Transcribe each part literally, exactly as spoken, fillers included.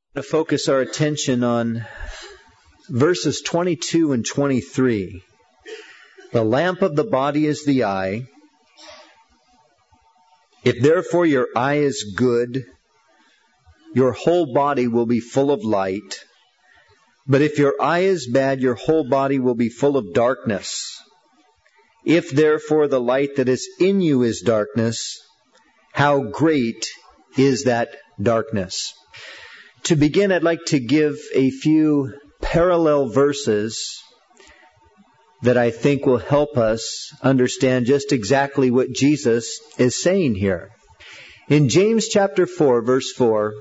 To focus our attention on verses twenty-two and twenty-three. The lamp of the body is the eye. If therefore your eye is good, your whole body will be full of light. But if your eye is bad, your whole body will be full of darkness. If therefore the light that is in you is darkness, how great is that darkness? To begin, I'd like to give a few parallel verses that I think will help us understand just exactly what Jesus is saying here. In James chapter four, verse four,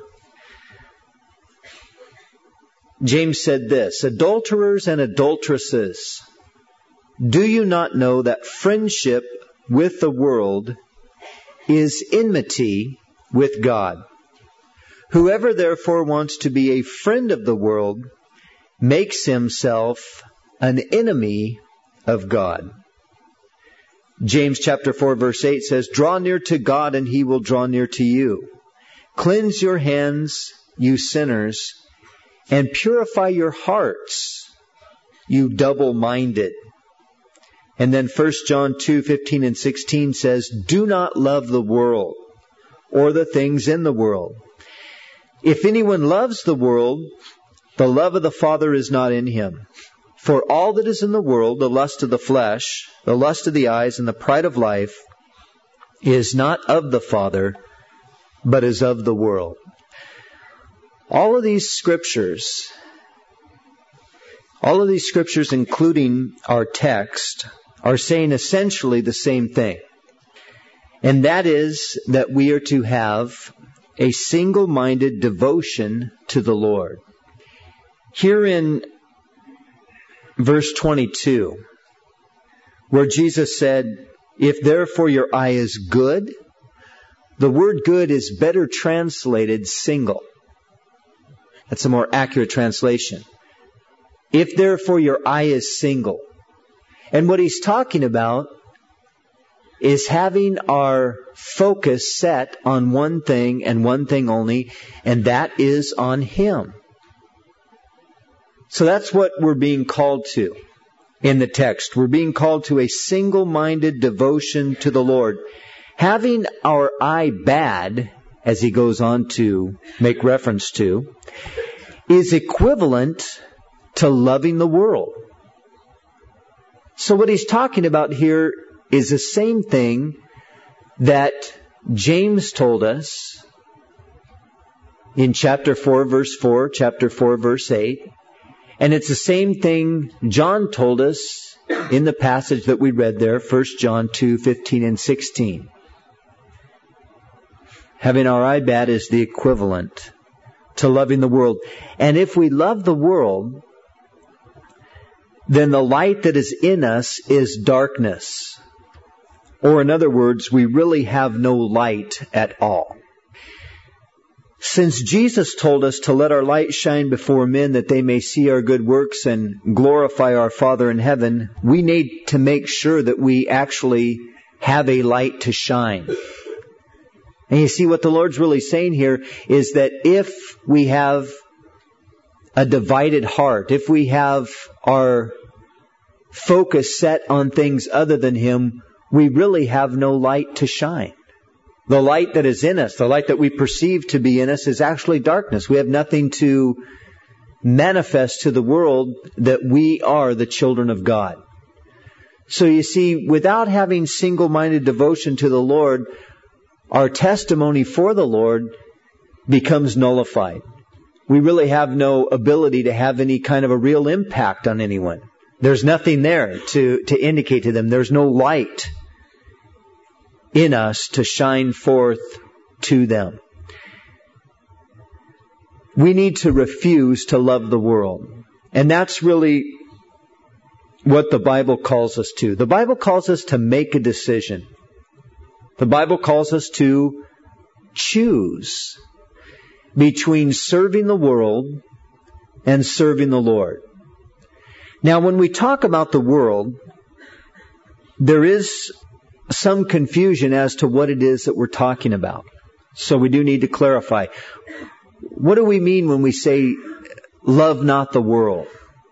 James said this, "Adulterers and adulteresses, do you not know that friendship with the world is enmity with God? Whoever therefore wants to be a friend of the world makes himself an enemy of God." James chapter four verse eight says, "Draw near to God and He will draw near to you. Cleanse your hands, you sinners, and purify your hearts, you double-minded." And then First John two fifteen and sixteen says, "Do not love the world or the things in the world. If anyone loves the world, the love of the Father is not in him. For all that is in the world, the lust of the flesh, the lust of the eyes, and the pride of life, is not of the Father, but is of the world." All of these scriptures, all of these scriptures, including our text, are saying essentially the same thing. And that is that we are to have a single-minded devotion to the Lord. Here in verse twenty-two, where Jesus said, "If therefore your eye is good," the word good is better translated single. That's a more accurate translation. If therefore your eye is single. And what he's talking about is having our focus set on one thing and one thing only, and that is on Him. So that's what we're being called to in the text. We're being called to a single-minded devotion to the Lord. Having our eye bad, as he goes on to make reference to, is equivalent to loving the world. So what he's talking about here is the same thing that James told us in chapter four, verse four, chapter four, verse eight. And it's the same thing John told us in the passage that we read there, First John two, fifteen and sixteen. Having our eye bad is the equivalent to loving the world. And if we love the world, then the light that is in us is darkness. Or in other words, we really have no light at all. Since Jesus told us to let our light shine before men that they may see our good works and glorify our Father in heaven, we need to make sure that we actually have a light to shine. And you see, what the Lord's really saying here is that if we have a divided heart, if we have our focus set on things other than Him, we really have no light to shine. The light that is in us, the light that we perceive to be in us, is actually darkness. We have nothing to manifest to the world that we are the children of God. So you see, without having single-minded devotion to the Lord, our testimony for the Lord becomes nullified. We really have no ability to have any kind of a real impact on anyone. There's nothing there to, to indicate to them. There's no light in us to shine forth to them. We need to refuse to love the world. And that's really what the Bible calls us to. The Bible calls us to make a decision. The Bible calls us to choose between serving the world and serving the Lord. Now, when we talk about the world, there is some confusion as to what it is that we're talking about. So we do need to clarify. what do we mean when we say, love not the world?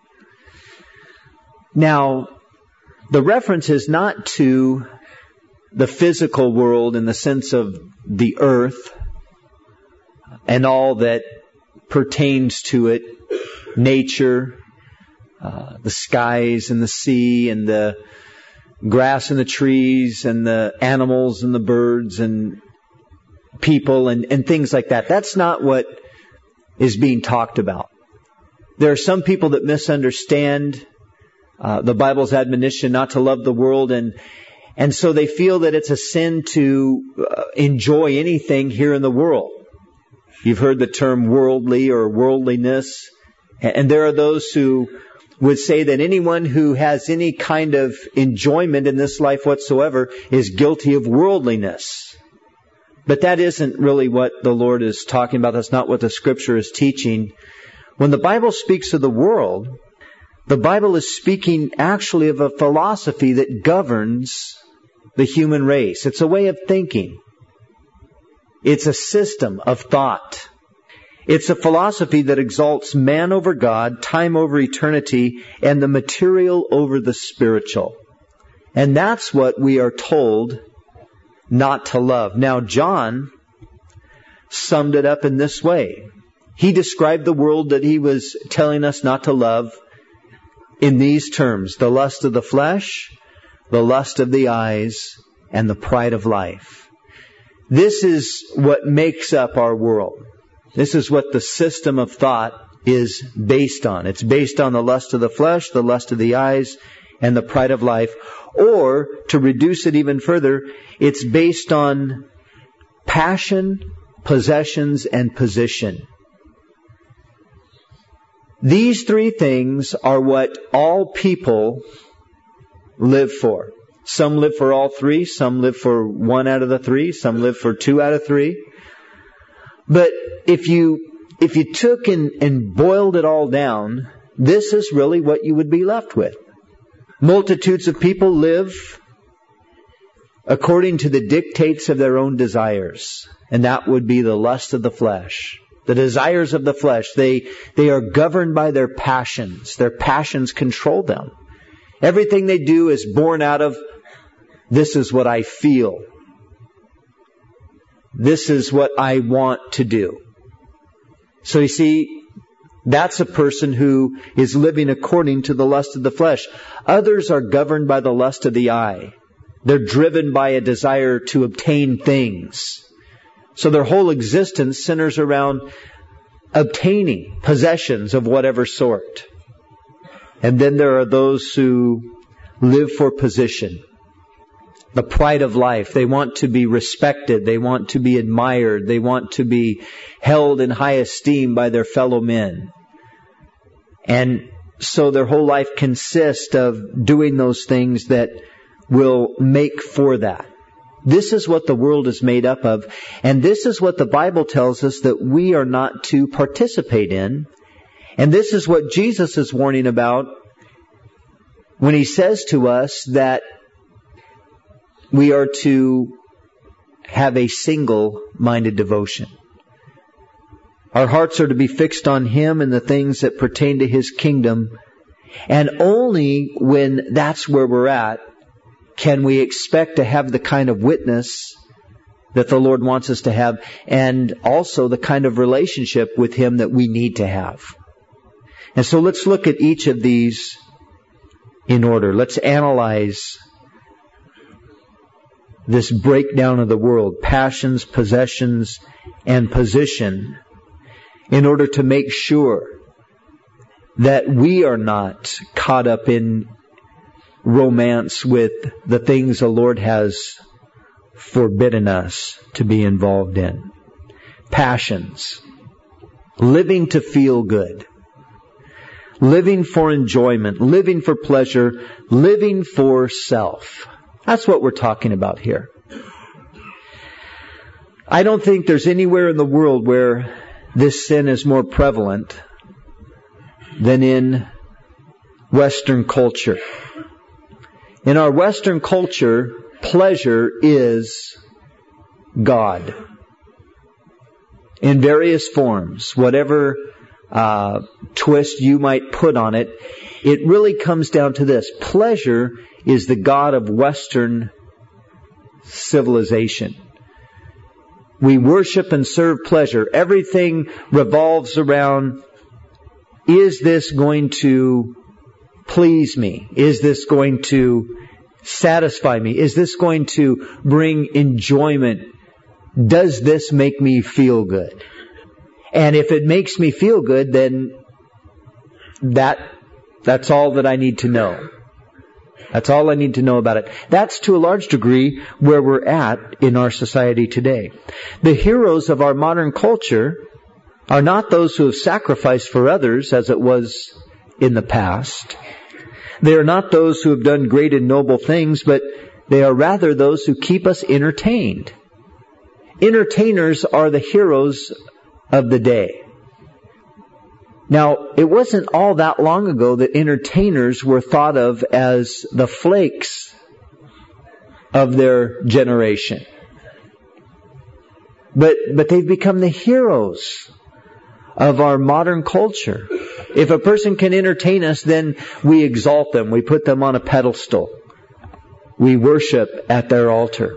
Now, the reference is not to the physical world in the sense of the earth and all that pertains to it, nature, uh, the skies and the sea and the grass and the trees and the animals and the birds and people and, and things like that. That's not what is being talked about. There are some people that misunderstand uh, the Bible's admonition not to love the world, and and so they feel that it's a sin to uh, enjoy anything here in the world. You've heard the term worldly or worldliness, and there are those who would say that anyone who has any kind of enjoyment in this life whatsoever is guilty of worldliness. But that isn't really what the Lord is talking about. That's not what the Scripture is teaching. When the Bible speaks of the world, the Bible is speaking actually of a philosophy that governs the human race. It's a way of thinking. It's a system of thought. It's a philosophy that exalts man over God, time over eternity, and the material over the spiritual. And that's what we are told not to love. Now, John summed it up in this way. He described the world that he was telling us not to love in these terms: the lust of the flesh, the lust of the eyes, and the pride of life. This is what makes up our world. This is what the system of thought is based on. It's based on the lust of the flesh, the lust of the eyes, and the pride of life. Or, to reduce it even further, it's based on passion, possessions, and position. These three things are what all people live for. Some live for all three. Some live for one out of the three. Some live for two out of three. But if you if you took and, and boiled it all down, this is really what you would be left with. Multitudes of people live according to the dictates of their own desires. And that would be the lust of the flesh. The desires of the flesh. They, they are governed by their passions. Their passions control them. Everything they do is born out of, this is what I feel. This is what I want to do. So you see, that's a person who is living according to the lust of the flesh. Others are governed by the lust of the eye. They're driven by a desire to obtain things. So their whole existence centers around obtaining possessions of whatever sort. And then there are those who live for position. The pride of life. They want to be respected. They want to be admired. They want to be held in high esteem by their fellow men. And so their whole life consists of doing those things that will make for that. This is what the world is made up of. And this is what the Bible tells us that we are not to participate in. And this is what Jesus is warning about when He says to us that we are to have a single-minded devotion. Our hearts are to be fixed on Him and the things that pertain to His kingdom. And only when that's where we're at can we expect to have the kind of witness that the Lord wants us to have, and also the kind of relationship with Him that we need to have. And so let's look at each of these in order. Let's analyze this breakdown of the world, passions, possessions, and position, in order to make sure that we are not caught up in romance with the things the Lord has forbidden us to be involved in. Passions. Living to feel good. Living for enjoyment. Living for pleasure. Living for self. That's what we're talking about here. I don't think there's anywhere in the world where this sin is more prevalent than in Western culture. In our Western culture, pleasure is God. in various forms, whatever uh, twist you might put on it, it really comes down to this. Pleasure is the god of Western civilization. We worship and serve pleasure. Everything revolves around, is this going to please me? Is this going to satisfy me? Is this going to bring enjoyment? Does this make me feel good? And if it makes me feel good, then that that's all that I need to know. That's all I need to know about it. That's to a large degree where we're at in our society today. The heroes of our modern culture are not those who have sacrificed for others as it was in the past. They are not those who have done great and noble things, but they are rather those who keep us entertained. Entertainers are the heroes of the day. Now, it wasn't all that long ago that entertainers were thought of as the flakes of their generation. But, but they've become the heroes of our modern culture. If a person can entertain us, then we exalt them. We put them on a pedestal. We worship at their altar.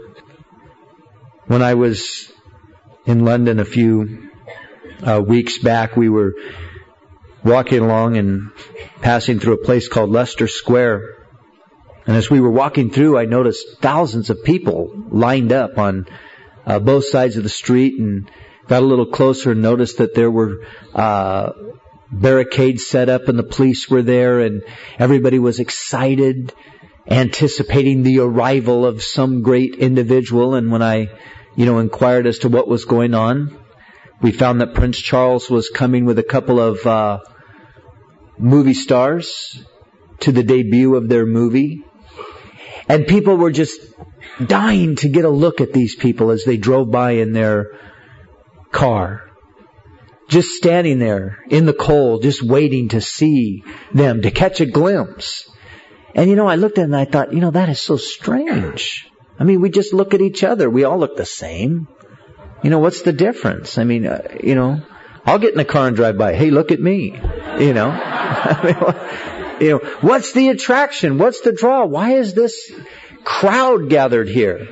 When I was in London a few uh, weeks back, we were walking along and passing through a place called Leicester Square. And as we were walking through, I noticed thousands of people lined up on uh, both sides of the street, and got a little closer and noticed that there were uh barricades set up and the police were there, and everybody was excited, anticipating the arrival of some great individual. And when I, you know, inquired as to what was going on, we found that Prince Charles was coming with a couple of uh movie stars to the debut of their movie. And people were just dying to get a look at these people as they drove by in their car. Just standing there in the cold, just waiting to see them, to catch a glimpse. And you know, I looked at it and I thought, you know, that is so strange. I mean, we just look at each other. We all look the same. You know, what's the difference? I mean, uh, you know, I'll get in a car and drive by. Hey, look at me. You know, I mean, you know, what's the attraction? What's the draw? Why is this crowd gathered here?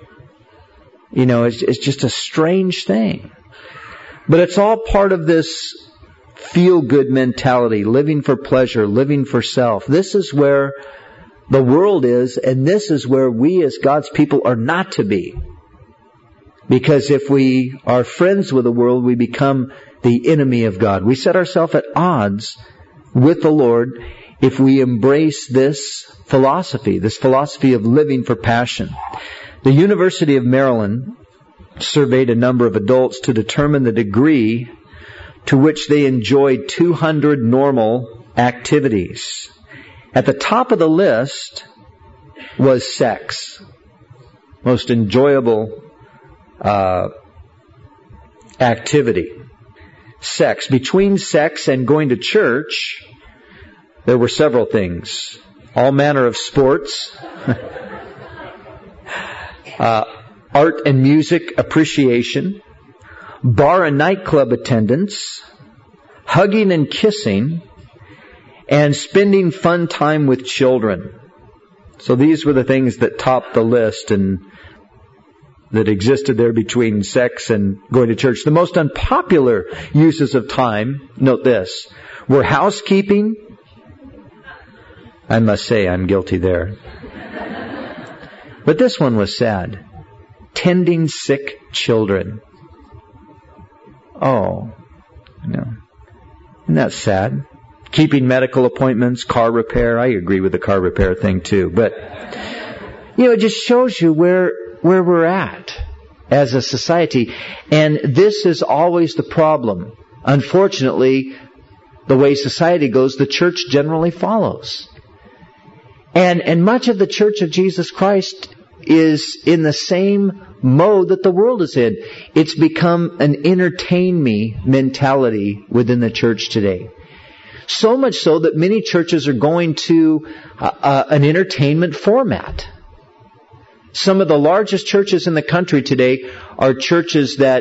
You know, it's, it's just a strange thing. But it's all part of this feel-good mentality, living for pleasure, living for self. This is where the world is, and this is where we as God's people are not to be. Because if we are friends with the world, we become the enemy of God. We set ourselves at odds with the Lord if we embrace this philosophy, this philosophy of living for passion. The University of Maryland surveyed a number of adults to determine the degree to which they enjoyed two hundred normal activities. At the top of the list was sex. Most enjoyable uh, activity. Sex. Between sex and going to church, there were several things. All manner of sports. uh, art and music appreciation. Bar and nightclub attendance. Hugging and kissing. And spending fun time with children. So these were the things that topped the list and that existed there between sex and going to church. The most unpopular uses of time, note this, were housekeeping. I must say I'm guilty there. But this one was sad. Tending sick children. Oh, no. Isn't that sad? Keeping medical appointments, car repair. I agree with the car repair thing too. But, you know, it just shows you where where we're at as a society. And this is always the problem. Unfortunately, the way society goes, the church generally follows. And, and much of the Church of Jesus Christ is in the same mode that the world is in. It's become an entertain me mentality within the church today. So much so that many churches are going to uh, uh, an entertainment format. Some of the largest churches in the country today are churches that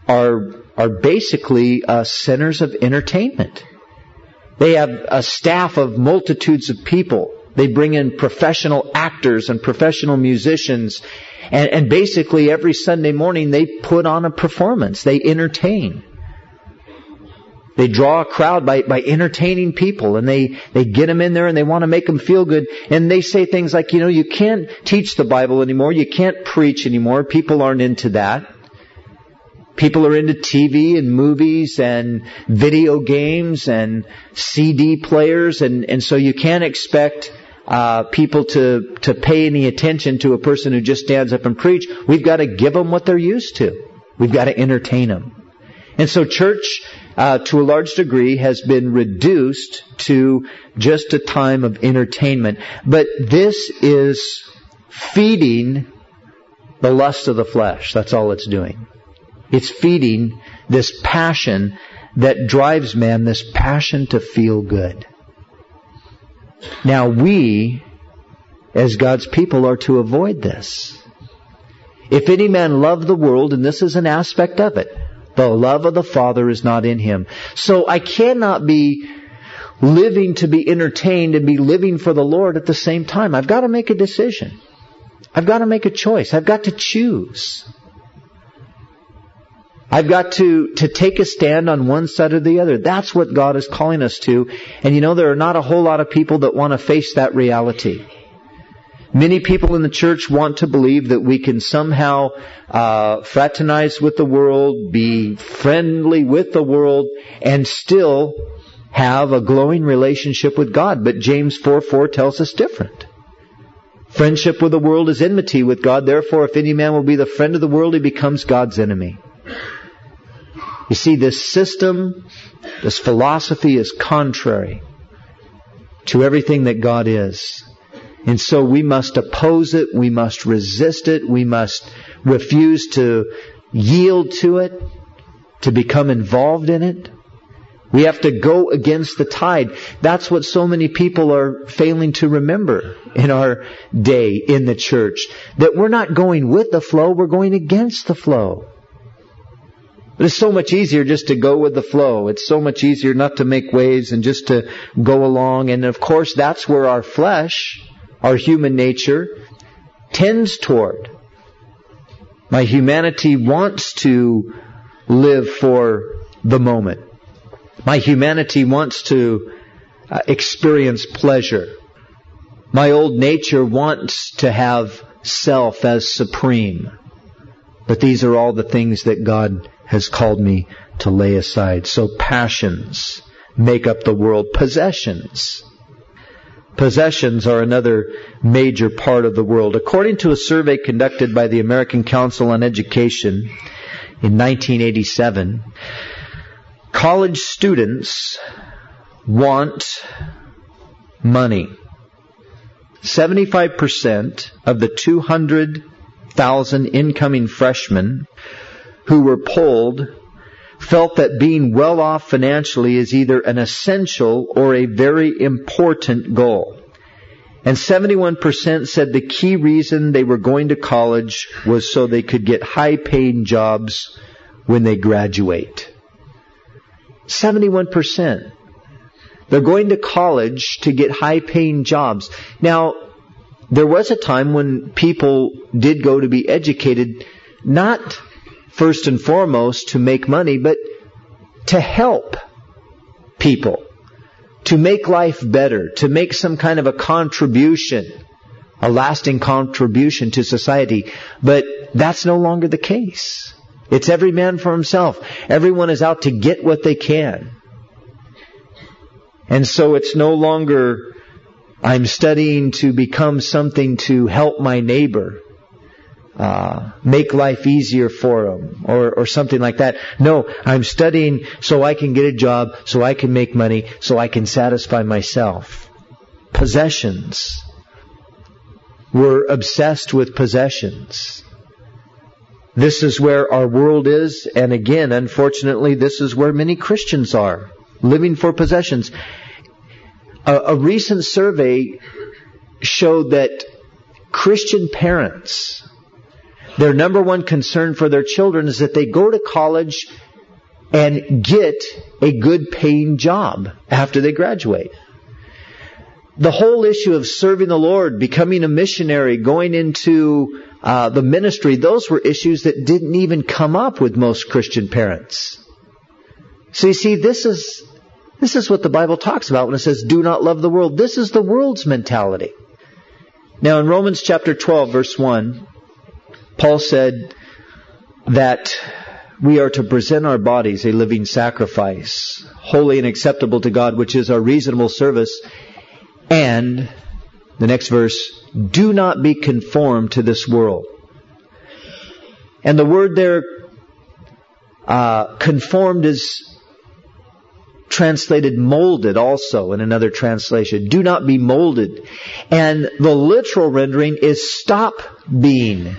are are basically uh, centers of entertainment. They have a staff of multitudes of people. They bring in professional actors and professional musicians. And, and basically every Sunday morning they put on a performance. They entertain. They draw a crowd by, by entertaining people. And they, they get them in there and they want to make them feel good. And they say things like, you know, you can't teach the Bible anymore. You can't preach anymore. People aren't into that. People are into T V and movies and video games and C D players. And, and so you can't expect uh, people to, to pay any attention to a person who just stands up and preach. We've got to give them what they're used to. We've got to entertain them. And so church, uh, to a large degree, has been reduced to just a time of entertainment. But this is feeding the lust of the flesh. That's all it's doing. It's feeding this passion that drives man, this passion to feel good. Now we, as God's people, are to avoid this. If any man love the world, and this is an aspect of it, the love of the Father is not in him. So I cannot be living to be entertained and be living for the Lord at the same time. I've got to make a decision. I've got to make a choice. I've got to choose. I've got to, to take a stand on one side or the other. That's what God is calling us to. And you know, there are not a whole lot of people that want to face that reality. Many people in the church want to believe that we can somehow uh, fraternize with the world, be friendly with the world, and still have a glowing relationship with God. But James four four tells us different. Friendship with the world is enmity with God. Therefore, if any man will be the friend of the world, he becomes God's enemy. You see, this system, this philosophy is contrary to everything that God is. And so we must oppose it, we must resist it, we must refuse to yield to it, to become involved in it. We have to go against the tide. That's what so many people are failing to remember in our day in the church. That we're not going with the flow, we're going against the flow. But it's so much easier just to go with the flow. It's so much easier not to make waves and just to go along. And of course, that's where our flesh, our human nature, tends toward. My humanity wants to live for the moment. My humanity wants to uh, experience pleasure. My old nature wants to have self as supreme. But these are all the things that God has called me to lay aside. So passions make up the world. Possessions. Possessions are another major part of the world. According to a survey conducted by the American Council on Education in nineteen eighty-seven, college students want money. seventy-five percent of the two hundred thousand incoming freshmen who were polled felt that being well off financially is either an essential or a very important goal. And seventy-one percent said the key reason they were going to college was so they could get high-paying jobs when they graduate. seventy-one percent. They're going to college to get high-paying jobs. Now, there was a time when people did go to be educated, not first and foremost to make money, but to help people, to make life better, to make some kind of a contribution, a lasting contribution to society. But that's no longer the case. It's every man for himself. Everyone is out to get what they can. And so it's no longer, I'm studying to become something to help my neighbor. Uh, make life easier for them, or, or something like that. No, I'm studying so I can get a job, so I can make money, so I can satisfy myself. Possessions. We're obsessed with possessions. This is where our world is, and again, unfortunately, this is where many Christians are, living for possessions. A, a recent survey showed that Christian parents Their number one concern for their children is that they go to college and get a good paying job after they graduate. The whole issue of serving the Lord, becoming a missionary, going into uh, the ministry, those were issues that didn't even come up with most Christian parents. So you see, this is this is what the Bible talks about when it says, do not love the world. This is the world's mentality. Now in Romans chapter twelve, verse one, Paul said that we are to present our bodies a living sacrifice, holy and acceptable to God, which is our reasonable service. And, the next verse, do not be conformed to this world. And the word there, uh, conformed is translated molded also in another translation. Do not be molded. And the literal rendering is stop being.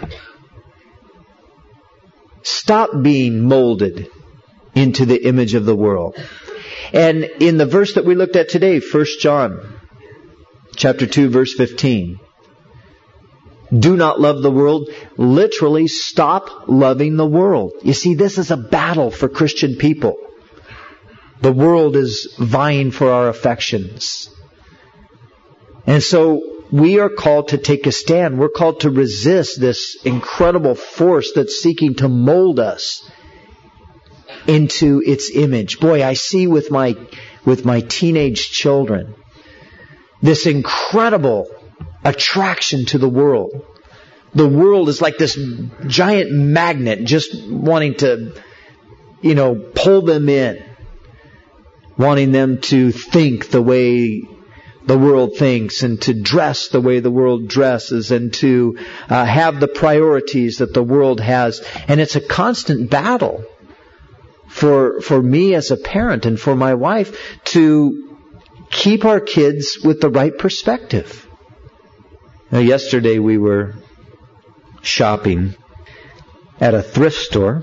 Stop being molded into the image of the world. And in the verse that we looked at today, First John chapter two, verse fifteen, do not love the world. Literally, stop loving the world. You see, this is a battle for Christian people. The world is vying for our affections. And so we are called to take a stand. We're called to resist this incredible force that's seeking to mold us into its image. Boy, I see with my with my teenage children this incredible attraction to the world. The world is like this giant magnet just wanting to, you know, pull them in. Wanting them to think the way the world thinks and to dress the way the world dresses and to uh, have the priorities that the world has. And it's a constant battle for for me as a parent and for my wife to keep our kids with the right perspective. Now, yesterday we were shopping at a thrift store,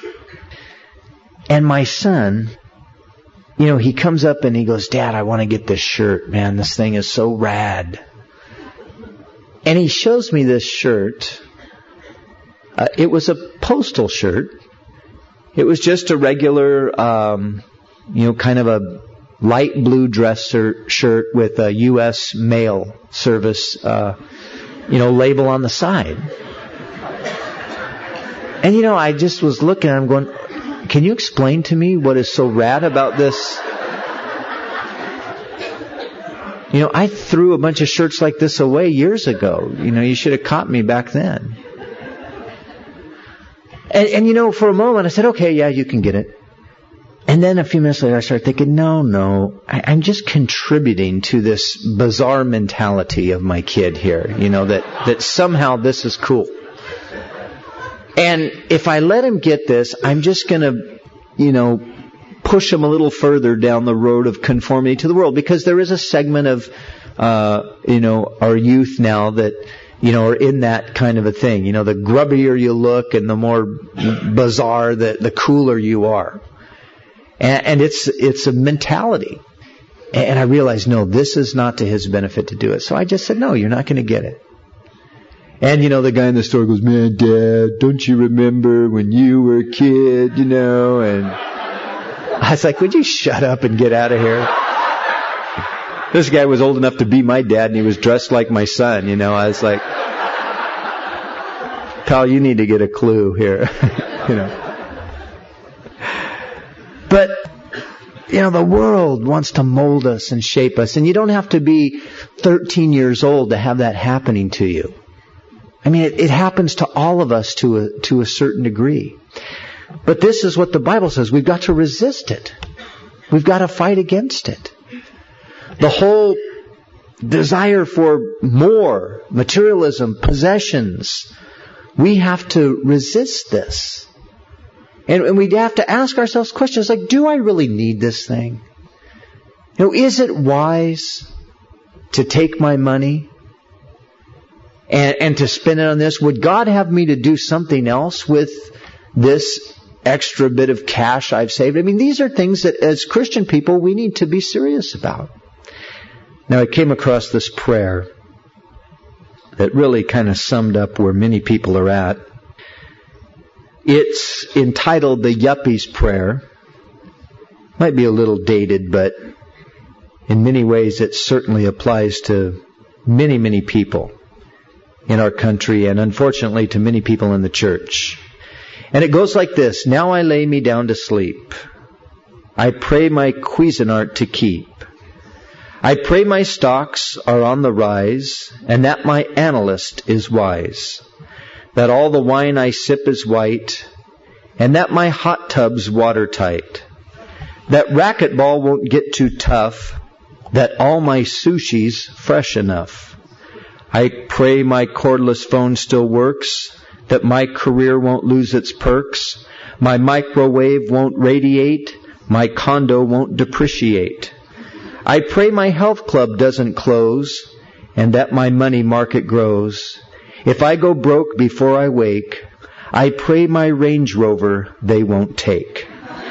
and my son, you know, he comes up and he goes, Dad, I want to get this shirt. Man, this thing is so rad. And he shows me this shirt. Uh, it was a postal shirt. It was just a regular, um, you know, kind of a light blue dress shirt with a U S mail service, uh, you know, label on the side. And, you know, I just was looking, I'm going, can you explain to me what is so rad about this? You know, I threw a bunch of shirts like this away years ago. You know, you should have caught me back then. And, and you know, for a moment I said, okay, yeah, you can get it. And then a few minutes later I started thinking, no, no, I, I'm just contributing to this bizarre mentality of my kid here. You know, that, that somehow this is cool. And if I let him get this, I'm just going to, you know, push him a little further down the road of conformity to the world. Because there is a segment of, uh, you know, our youth now that, you know, are in that kind of a thing. You know, the grubbier you look and the more bizarre, the, the cooler you are. And, and it's, it's a mentality. And I realized, no, this is not to his benefit to do it. So I just said, no, you're not going to get it. And, you know, the guy in the store goes, man, Dad, don't you remember when you were a kid, you know? And I was like, would you shut up and get out of here? This guy was old enough to be my dad, and he was dressed like my son, you know. I was like, pal, you need to get a clue here, you know. But, you know, the world wants to mold us and shape us, and you don't have to be thirteen years old to have that happening to you. I mean, it, it happens to all of us to a, to a certain degree. But this is what the Bible says. We've got to resist it. We've got to fight against it. The whole desire for more, materialism, possessions, we have to resist this. And, and we have to ask ourselves questions like, do I really need this thing? You know, is it wise to take my money and, and to spend it on this? Would God have me to do something else with this extra bit of cash I've saved? I mean, these are things that as Christian people we need to be serious about. Now, I came across this prayer that really kind of summed up where many people are at. It's entitled the Yuppie's Prayer. Might be a little dated, but in many ways it certainly applies to many, many people in our country and unfortunately to many people in the church. And it goes like this. Now I lay me down to sleep. I pray my Cuisinart to keep. I pray my stocks are on the rise, and that my analyst is wise, that all the wine I sip is white, and that my hot tub's watertight, that racquetball won't get too tough, that all my sushi's fresh enough. I pray my cordless phone still works, that my career won't lose its perks, my microwave won't radiate, my condo won't depreciate. I pray my health club doesn't close, and that my money market grows. If I go broke before I wake, I pray my Range Rover they won't take.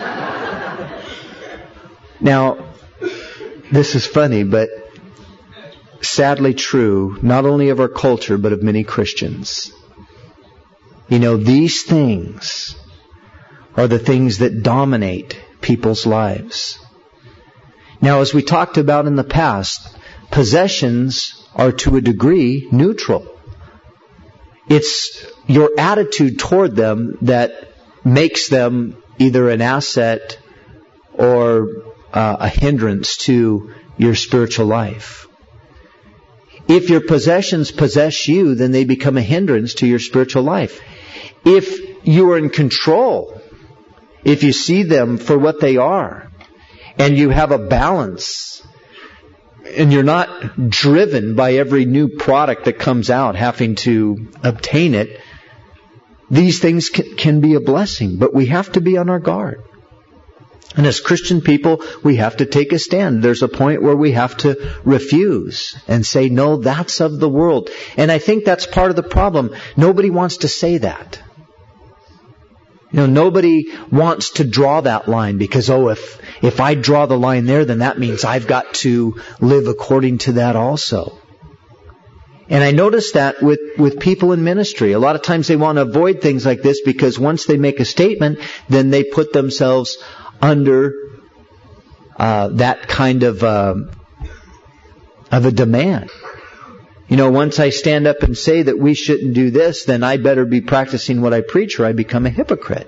Now, this is funny, but sadly true, not only of our culture, but of many Christians. You know, these things are the things that dominate people's lives. Now, as we talked about in the past, possessions are to a degree neutral. It's your attitude toward them that makes them either an asset or uh, a hindrance to your spiritual life. If your possessions possess you, then they become a hindrance to your spiritual life. If you are in control, if you see them for what they are, and you have a balance, and you're not driven by every new product that comes out, having to obtain it, these things can, can be a blessing, but we have to be on our guard. And as Christian people, we have to take a stand. There's a point where we have to refuse and say, no, that's of the world. And I think that's part of the problem. Nobody wants to say that. You know, nobody wants to draw that line because, oh, if, if I draw the line there, then that means I've got to live according to that also. And I notice that with, with people in ministry. A lot of times they want to avoid things like this because once they make a statement, then they put themselves under uh, that kind of uh, of a demand. You know, once I stand up and say that we shouldn't do this, then I better be practicing what I preach or I become a hypocrite.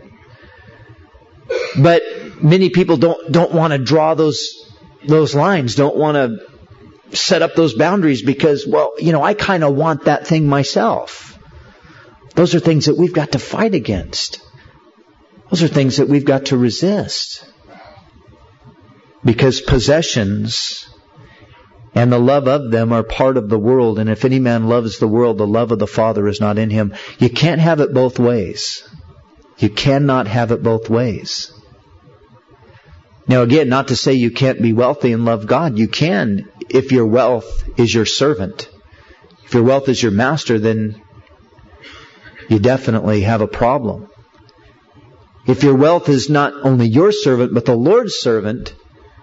But many people don't don't want to draw those those lines, don't want to set up those boundaries because, well, you know, I kind of want that thing myself. Those are things that we've got to fight against. Those are things that we've got to resist. Because possessions and the love of them are part of the world. And if any man loves the world, the love of the Father is not in him. You can't have it both ways. You cannot have it both ways. Now again, not to say you can't be wealthy and love God. You can if your wealth is your servant. If your wealth is your master, then you definitely have a problem. If your wealth is not only your servant, but the Lord's servant,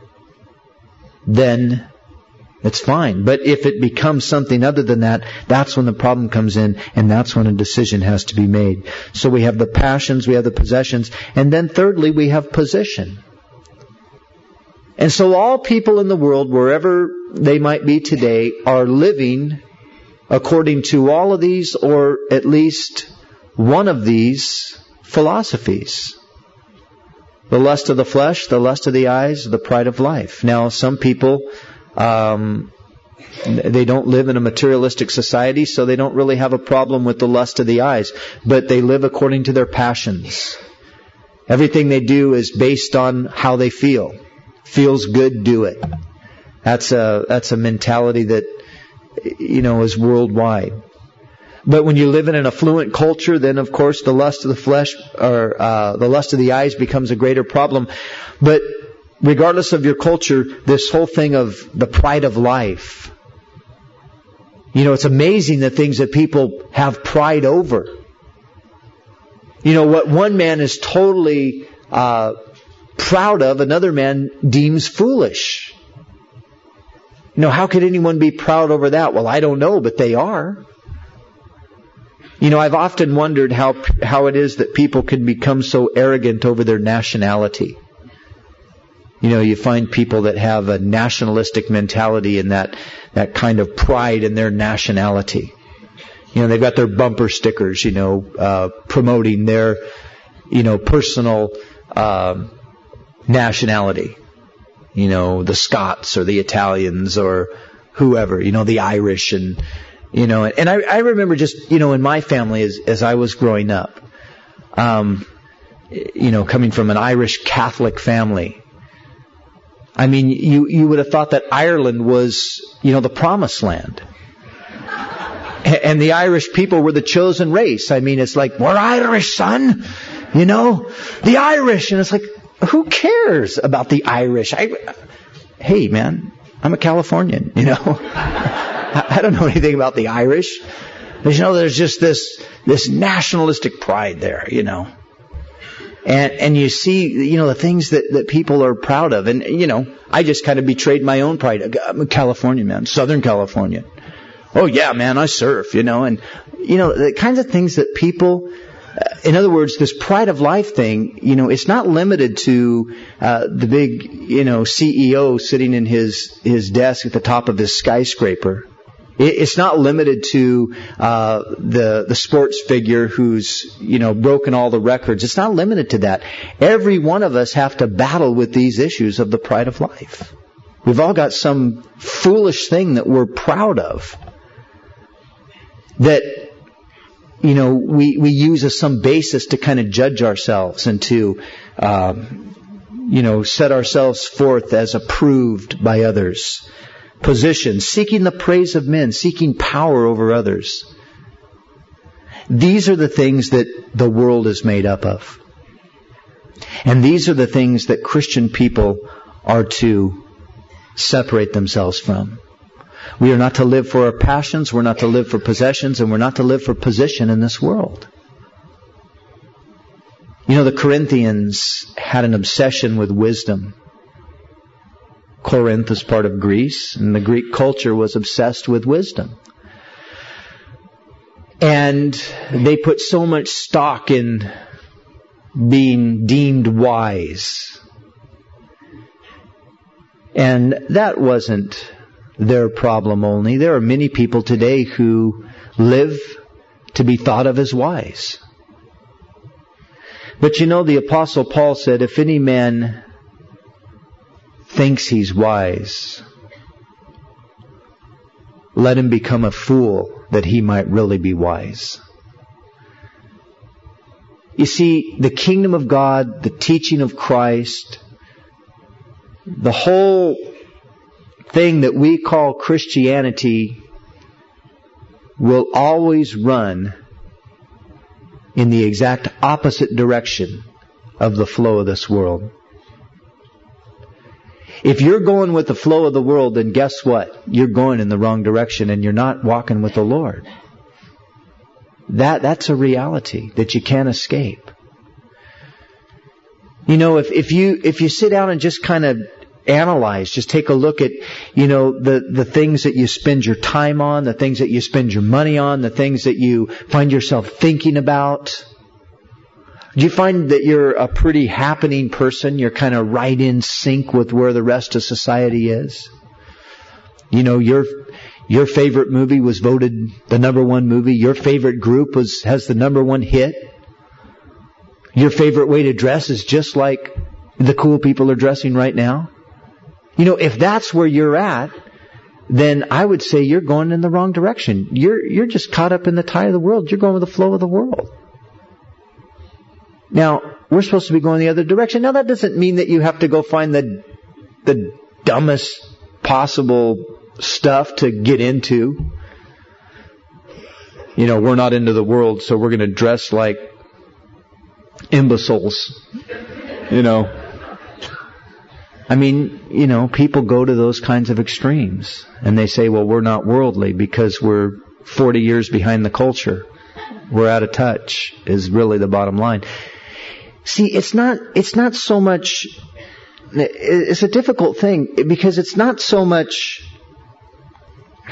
then it's fine. But if it becomes something other than that, that's when the problem comes in, and that's when a decision has to be made. So we have the passions, we have the possessions, and then thirdly, we have position. And so all people in the world, wherever they might be today, are living according to all of these, or at least one of these philosophies. The lust of the flesh, the lust of the eyes, the pride of life. Now, some people, um, they don't live in a materialistic society, so they don't really have a problem with the lust of the eyes. But they live according to their passions. Everything they do is based on how they feel. Feels good, do it. That's a, that's a mentality that, you know, is worldwide. But when you live in an affluent culture, then of course the lust of the flesh or uh, the lust of the eyes becomes a greater problem. But regardless of your culture, this whole thing of the pride of life, you know, it's amazing the things that people have pride over. You know, what one man is totally uh, proud of, another man deems foolish. You know, how could anyone be proud over that? Well, I don't know, but they are. You know, I've often wondered how how it is that people can become so arrogant over their nationality. You know, you find people that have a nationalistic mentality and that, that kind of pride in their nationality. You know, they've got their bumper stickers, you know, uh, promoting their, you know, personal uh, nationality. You know, the Scots or the Italians or whoever, you know, the Irish and, you know, and I, I remember just, you know, in my family as, as I was growing up, um, you know, coming from an Irish Catholic family. I mean, you, you would have thought that Ireland was, you know, the promised land. And the Irish people were the chosen race. I mean, it's like, we're Irish, son. You know, the Irish. And it's like, who cares about the Irish? I, hey, man, I'm a Californian, you know. I don't know anything about the Irish. But, you know, there's just this, this nationalistic pride there, you know. And, and you see, you know, the things that, that people are proud of. And, you know, I just kind of betrayed my own pride. I'm a Californian, man. Southern California. Oh, yeah, man, I surf, you know. And, you know, the kinds of things that people, uh, in other words, this pride of life thing, you know, it's not limited to uh, the big, you know, C E O sitting in his, his desk at the top of his skyscraper. It's not limited to uh the the sports figure who's, you know, broken all the records. It's not limited to that. Every one of us have to battle with these issues of the pride of life. We've all got some foolish thing that we're proud of that, you know, we, we use as some basis to kind of judge ourselves and to, uh, you know, set ourselves forth as approved by others. Position, seeking the praise of men, seeking power over others. These are the things that the world is made up of. And these are the things that Christian people are to separate themselves from. We are not to live for our passions, we're not to live for possessions, and we're not to live for position in this world. You know, the Corinthians had an obsession with wisdom. Corinth is part of Greece, and the Greek culture was obsessed with wisdom. And they put so much stock in being deemed wise. And that wasn't their problem only. There are many people today who live to be thought of as wise. But you know, the Apostle Paul said, if any man thinks he's wise, let him become a fool that he might really be wise. You see, the kingdom of God, the teaching of Christ, the whole thing that we call Christianity will always run in the exact opposite direction of the flow of this world. If you're going with the flow of the world, then guess what? You're going in the wrong direction and you're not walking with the Lord. That, that's a reality that you can't escape. You know, if, if you, if you sit down and just kind of analyze, just take a look at, you know, the, the things that you spend your time on, the things that you spend your money on, the things that you find yourself thinking about. Do you find that you're a pretty happening person? You're kind of right in sync with where the rest of society is? You know, your your favorite movie was voted the number one movie. Your favorite group was has the number one hit. Your favorite way to dress is just like the cool people are dressing right now. You know, if that's where you're at, then I would say you're going in the wrong direction. You're you're just caught up in the tide of the world. You're going with the flow of the world. Now, we're supposed to be going the other direction. Now, that doesn't mean that you have to go find the the dumbest possible stuff to get into. You know, we're not into the world, so we're going to dress like imbeciles. You know. I mean, you know, people go to those kinds of extremes. And they say, well, we're not worldly because we're forty years behind the culture. We're out of touch, is really the bottom line. See, it's not, it's not so much, it's a difficult thing because it's not so much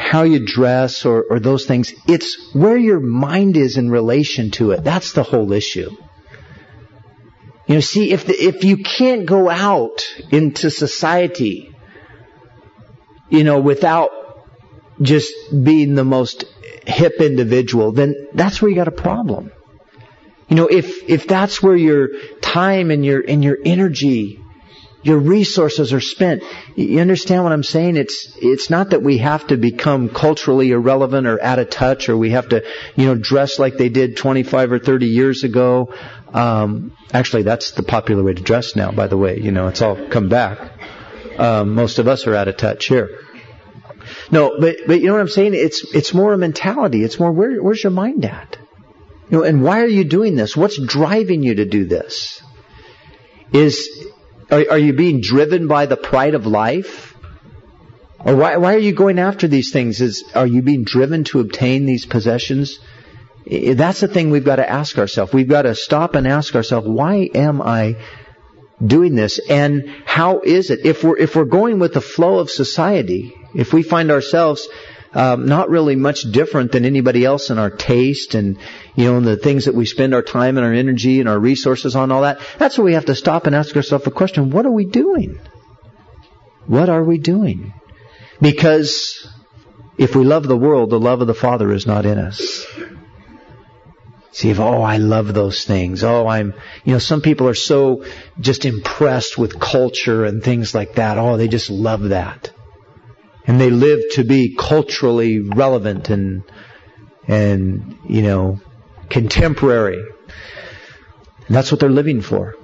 how you dress or, or those things. It's where your mind is in relation to it. That's the whole issue. You know, see, if the, if you can't go out into society, you know, without just being the most hip individual, then that's where you got a problem. You know, if if that's where your time and your and your energy, your resources are spent, you understand what I'm saying? It's it's not that we have to become culturally irrelevant or out of touch, or we have to, you know, dress like they did twenty-five or thirty years ago. Um, actually, that's the popular way to dress now, by the way. You know, it's all come back. Um, most of us are out of touch here. No, but but you know what I'm saying? It's it's more a mentality. It's more where where's your mind at? You know, and why are you doing this? What's driving you to do this? Is are, are you being driven by the pride of life? Or why why are you going after these things? Is are you being driven to obtain these possessions? That's the thing we've got to ask ourselves. We've got to stop and ask ourselves, why am I doing this? And how is it? If we're if we're going with the flow of society, if we find ourselves Um, not really much different than anybody else in our taste and, you know, in the things that we spend our time and our energy and our resources on, all that. That's where we have to stop and ask ourselves a question. What are we doing? What are we doing? Because if we love the world, the love of the Father is not in us. See, if, oh, I love those things. Oh, I'm, you know, some people are so just impressed with culture and things like that. Oh, they just love that. And they live to be culturally relevant and, and, you know, contemporary. And that's what they're living for.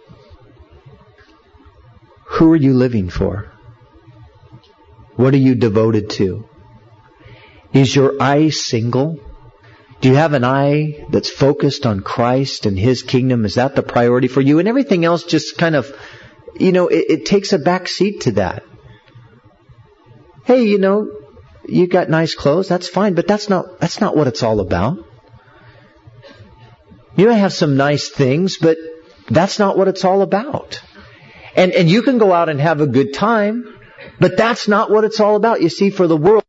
Who are you living for? What are you devoted to? Is your eye single? Do you have an eye that's focused on Christ and His kingdom? Is that the priority for you? And everything else just kind of, you know, it, it takes a back seat to that. Hey, you know, you got nice clothes, that's fine, but that's not that's not what it's all about. You may have some nice things, but that's not what it's all about. And and you can go out and have a good time, but that's not what it's all about. You see, for the world,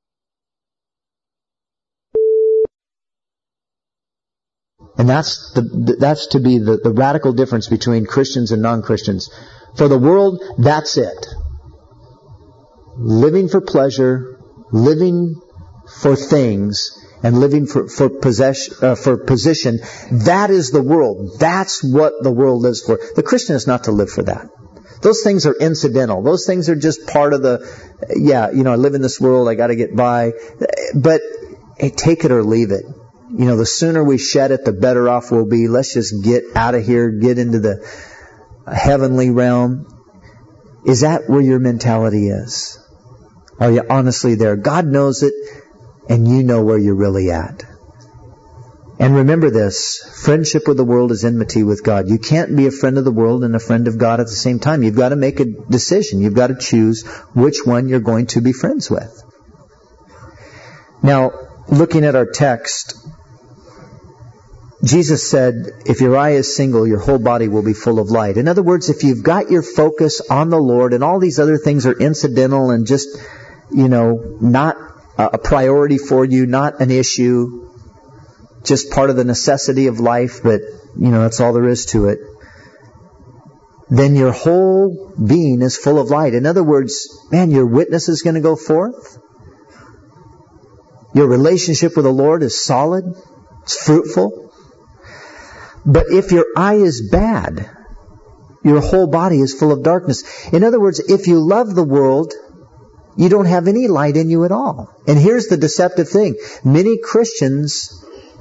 and that's the that's to be the, the radical difference between Christians and non-Christians. For the world, that's it. Living for pleasure, living for things, and living for for possession, uh, for position. That is the world. That's what the world lives for. The Christian is not to live for that. Those things are incidental. Those things are just part of the. Yeah, you know, I live in this world. I got to get by. But hey, take it or leave it. You know, the sooner we shed it, the better off we'll be. Let's just get out of here, get into the heavenly realm. Is that where your mentality is? Are you honestly there? God knows it, and you know where you're really at. And remember this, friendship with the world is enmity with God. You can't be a friend of the world and a friend of God at the same time. You've got to make a decision. You've got to choose which one you're going to be friends with. Now, looking at our text, Jesus said, if your eye is single, your whole body will be full of light. In other words, if you've got your focus on the Lord and all these other things are incidental and just, you know, not a priority for you, not an issue, just part of the necessity of life, but, you know, that's all there is to it, then your whole being is full of light. In other words, man, your witness is going to go forth. Your relationship with the Lord is solid. It's fruitful. But if your eye is bad, your whole body is full of darkness. In other words, if you love the world, you don't have any light in you at all. And here's the deceptive thing. Many Christians,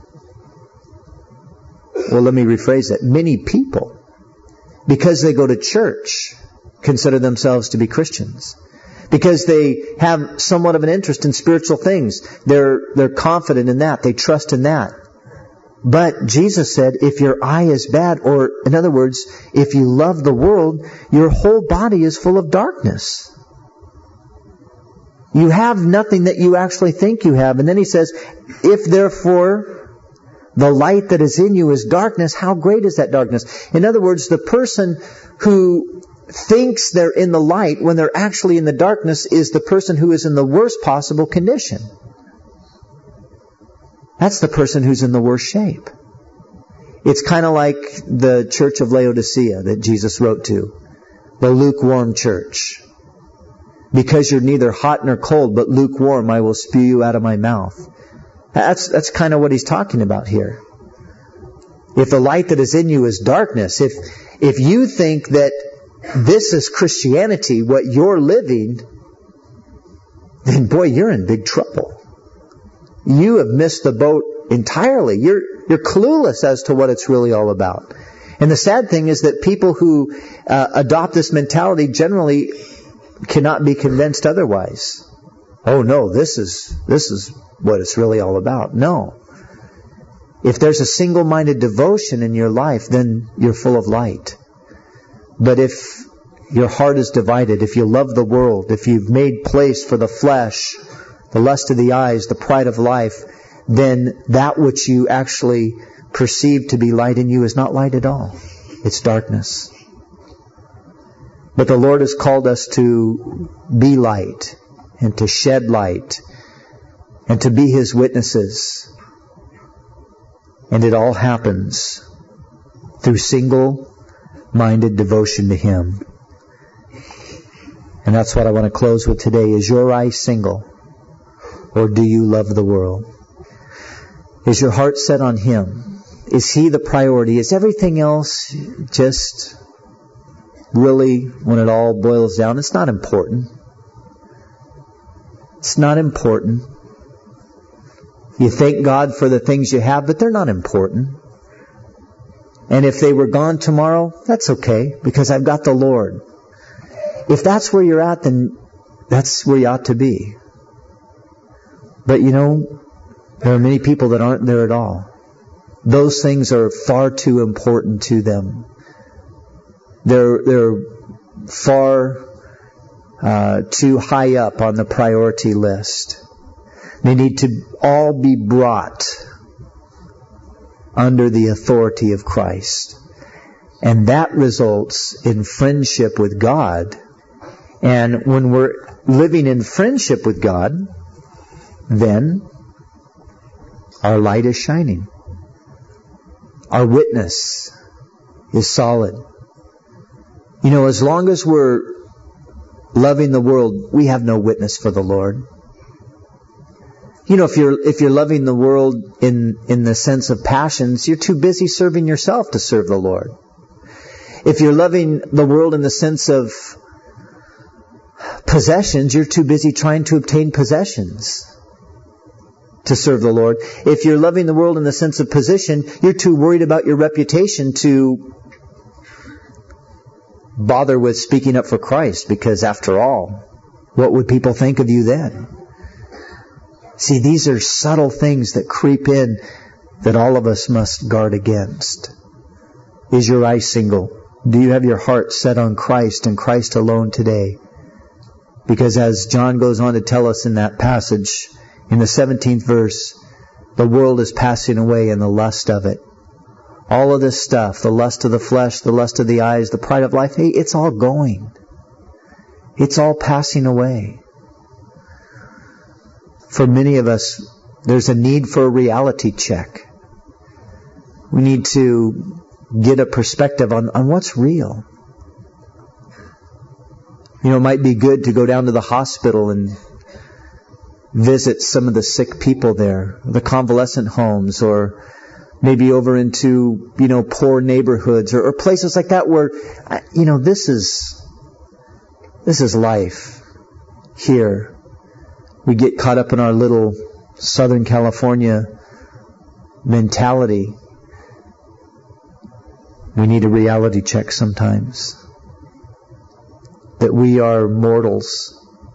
well, let me rephrase that. Many people, because they go to church, consider themselves to be Christians. Because they have somewhat of an interest in spiritual things. They're, they're confident in that. They trust in that. But Jesus said, if your eye is bad, or in other words, if you love the world, your whole body is full of darkness. You have nothing that you actually think you have. And then he says, if therefore the light that is in you is darkness, how great is that darkness? In other words, the person who thinks they're in the light when they're actually in the darkness is the person who is in the worst possible condition. That's the person who's in the worst shape. It's kind of like the church of Laodicea that Jesus wrote to, the lukewarm church. Because you're neither hot nor cold, but lukewarm, I will spew you out of my mouth. That's, that's kind of what he's talking about here. If the light that is in you is darkness, if, if you think that this is Christianity, what you're living, then boy, you're in big trouble. You have missed the boat entirely. You're, you're clueless as to what it's really all about. And the sad thing is that people who uh, adopt this mentality generally cannot be convinced otherwise. Oh no, this is, this is what it's really all about. No. If there's a single-minded devotion in your life, then you're full of light. But if your heart is divided, if you love the world, if you've made place for the flesh, the lust of the eyes, the pride of life, then that which you actually perceive to be light in you is not light at all. It's darkness. But the Lord has called us to be light and to shed light and to be His witnesses. And it all happens through single-minded devotion to Him. And that's what I want to close with today. Is your eye single? Or do you love the world? Is your heart set on Him? Is He the priority? Is everything else just really, when it all boils down, it's not important. It's not important. You thank God for the things you have, but they're not important. And if they were gone tomorrow, that's okay, because I've got the Lord. If that's where you're at, then that's where you ought to be. But you know, there are many people that aren't there at all. Those things are far too important to them. They're, they're far uh, too high up on the priority list. They need to all be brought under the authority of Christ. And that results in friendship with God. And when we're living in friendship with God, then our light is shining. Our witness is solid. You know, as long as we're loving the world, we have no witness for the Lord. You know, if you're if you're loving the world in, in the sense of passions, you're too busy serving yourself to serve the Lord. If you're loving the world in the sense of possessions, you're too busy trying to obtain possessions to serve the Lord. If you're loving the world in the sense of position, you're too worried about your reputation to bother with speaking up for Christ, because after all, what would people think of you then? See, these are subtle things that creep in that all of us must guard against. Is your eye single? Do you have your heart set on Christ and Christ alone today? Because as John goes on to tell us in that passage, in the seventeenth verse, the world is passing away and the lust of it. All of this stuff, the lust of the flesh, the lust of the eyes, the pride of life, hey, it's all going. It's all passing away. For many of us, there's a need for a reality check. We need to get a perspective on, on what's real. You know, it might be good to go down to the hospital and visit some of the sick people there, the convalescent homes, or maybe over into, you know, poor neighborhoods or, or places like that where, you know, this is, this is life here. We get caught up in our little Southern California mentality. We need a reality check sometimes. That we are mortals.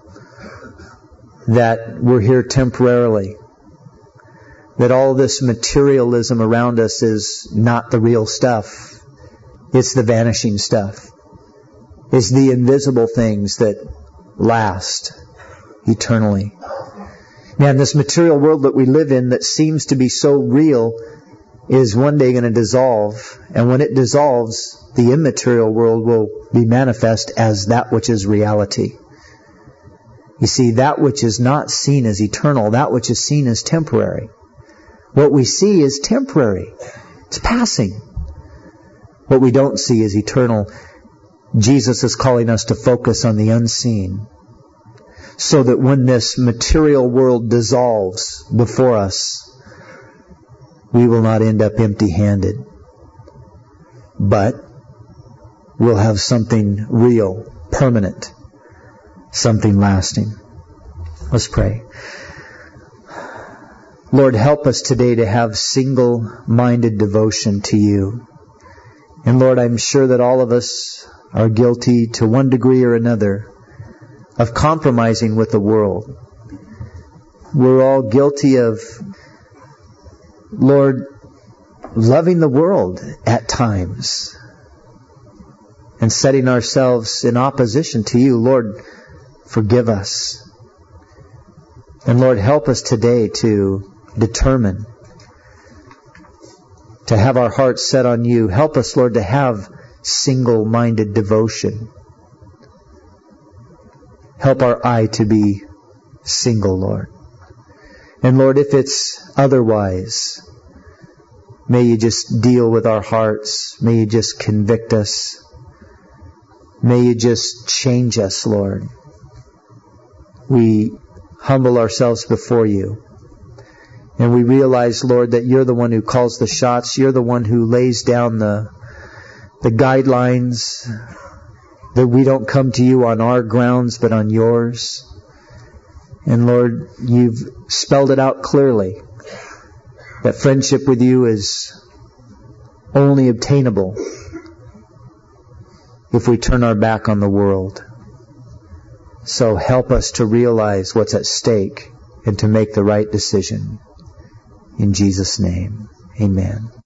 That we're here temporarily. That all this materialism around us is not the real stuff. It's the vanishing stuff. It's the invisible things that last eternally. Man, this material world that we live in that seems to be so real is one day going to dissolve. And when it dissolves, the immaterial world will be manifest as that which is reality. You see, that which is not seen as eternal, that which is seen as temporary. What we see is temporary. It's passing. What we don't see is eternal. Jesus is calling us to focus on the unseen, so that when this material world dissolves before us, we will not end up empty-handed, but we'll have something real, permanent, something lasting. Let's pray. Lord, help us today to have single-minded devotion to You. And Lord, I'm sure that all of us are guilty to one degree or another of compromising with the world. We're all guilty of, Lord, loving the world at times and setting ourselves in opposition to You. Lord, forgive us. And Lord, help us today to determine to have our hearts set on You. Help us, Lord, to have single-minded devotion. Help our eye to be single, Lord. And Lord, if it's otherwise, may You just deal with our hearts. May You just convict us. May You just change us, Lord. We humble ourselves before You. And we realize, Lord, that You're the one who calls the shots. You're the one who lays down the, the guidelines, that we don't come to You on our grounds, but on Yours. And Lord, You've spelled it out clearly, that friendship with You is only obtainable if we turn our back on the world. So help us to realize what's at stake and to make the right decision. In Jesus' name, amen.